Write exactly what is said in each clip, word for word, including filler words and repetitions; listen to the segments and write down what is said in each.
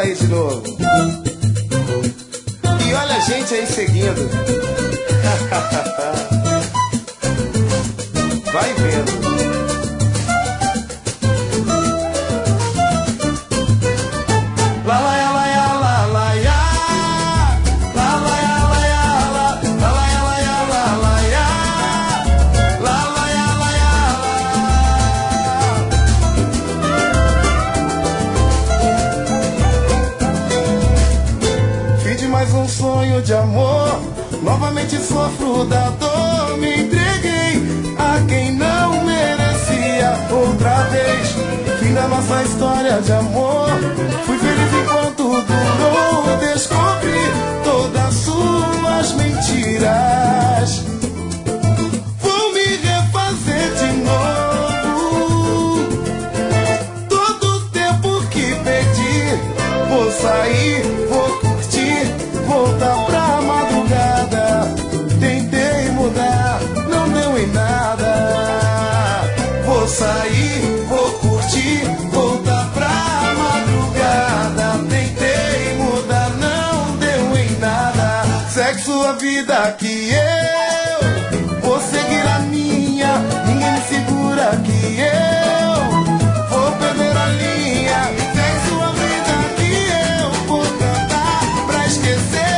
aí de novo. E olha a gente aí seguindo. Vai vendo. De amor, novamente sofro da dor. Me entreguei a quem não merecia. Outra vez, fim da nossa história de amor. Fui feliz enquanto durou. Descobri todas as suas mentiras. Vou me refazer de novo. Todo o tempo que perdi, vou sair, vou curtir, voltar pra madrugada. Tentei mudar, não deu em nada. Vou sair, vou curtir, voltar pra madrugada. Tentei mudar, não deu em nada. Segue sua vida que eu vou seguir a minha. Ninguém me segura que eu vou perder a linha. Segue sua vida que eu vou cantar pra esquecer.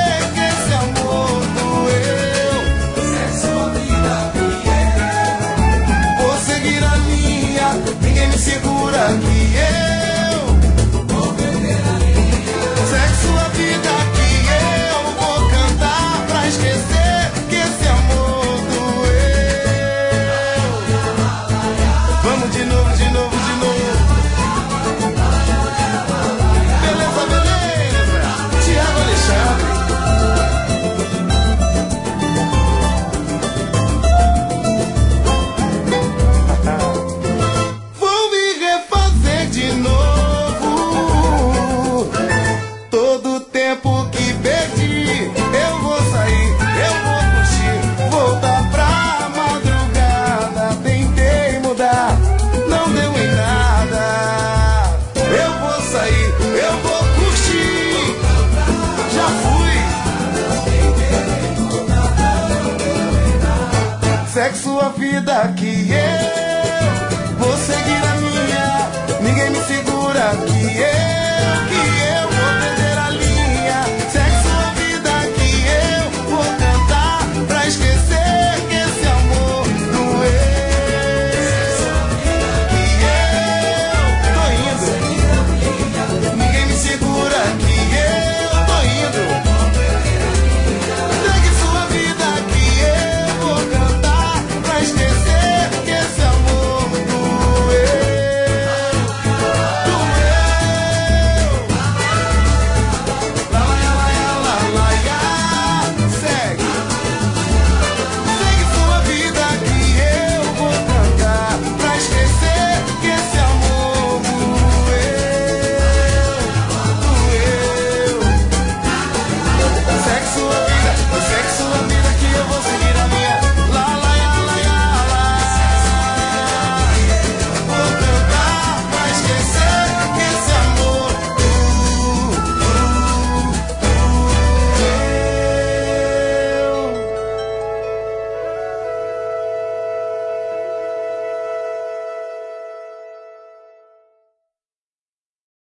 Segura que eu vou perder a linha. Segue sua vida que eu vou cantar pra esquecer que esse amor doeu. Vamos de novo, de novo, de novo. Beleza, beleza. Tiago Alexandre. Segue sua vida que eu